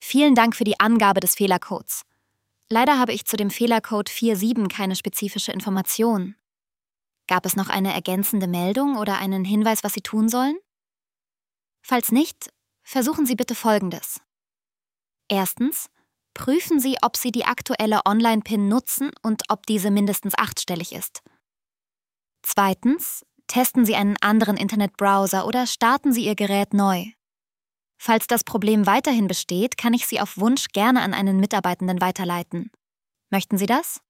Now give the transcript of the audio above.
Vielen Dank für die Angabe des Fehlercodes. Leider habe ich zu dem Fehlercode 47 keine spezifische Information. Gab es noch eine ergänzende Meldung oder einen Hinweis, was Sie tun sollen? Falls nicht, versuchen Sie bitte Folgendes. Erstens, prüfen Sie, ob Sie die aktuelle Online-PIN nutzen und ob diese mindestens 8-stellig ist. Zweitens, testen Sie einen anderen Internetbrowser oder starten Sie Ihr Gerät neu. Falls das Problem weiterhin besteht, kann ich Sie auf Wunsch gerne an einen Mitarbeitenden weiterleiten. Möchten Sie das?